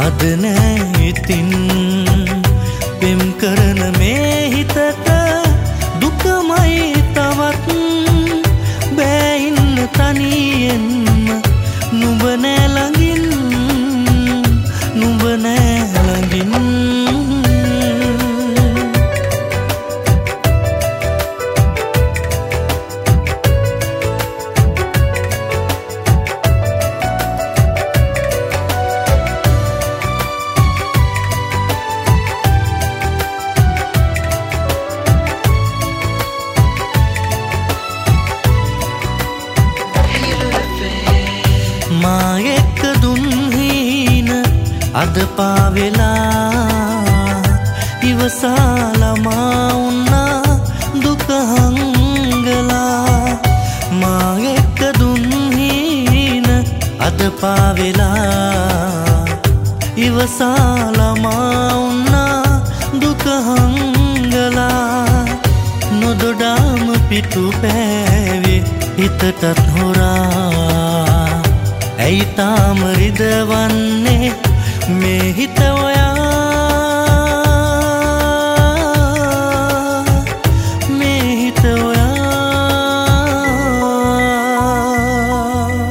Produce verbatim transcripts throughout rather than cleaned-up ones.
අද නෑ ඉතින් පෙම් කරන මේ හිතට දුකමයි තවත් බෑ ඉන්න තනියෙන්ම නුඹ නෑ ළඟින් නුඹ නෑ ළඟින් මා එක්ක දුන් හීන අද පාවෙලා ඉවසාලා මා උන්නා දුක හංගලා මා එක්ක දුන් හීන අද පාවෙලා ඉවසාලා මා උන්නා දුක හංගලා නොදොඩාම පිටු පෑවේ හිතටත් හොරා ඇයි තාම රිදවන්නේ මේ හිත ඔයා මේ හිත ඔයා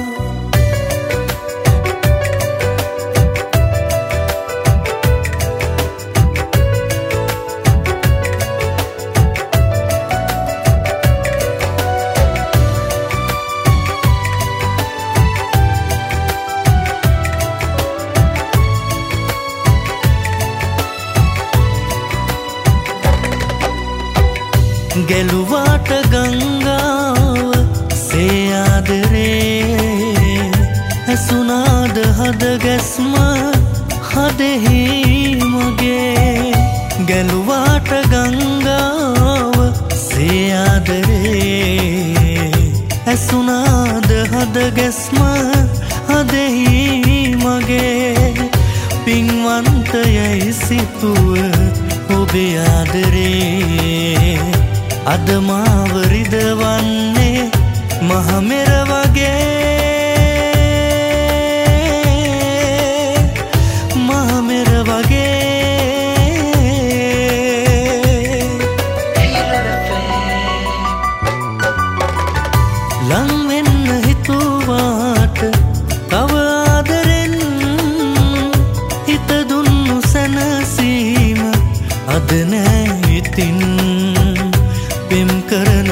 ගැලුවාට ගංගාව සේ ආදරේ ඇසුනාද හද ගැස්ම හදෙහි මගේ ගැලුවාට ගංගාව සේ ආදරේ ඇසුනාද හද ගැස්ම හදෙහි මගේ පින්වන්තයයි සිතුව ඔබේ ආදරේ අද මාව රිදවන්නේ මහමෙර වගේ මහමෙර වගේ ලං වෙන්න හිතුවාට තව ආදරෙන් හිත දුන්නු සැනසීම අද නෑ ඉතින් පෙම් කරන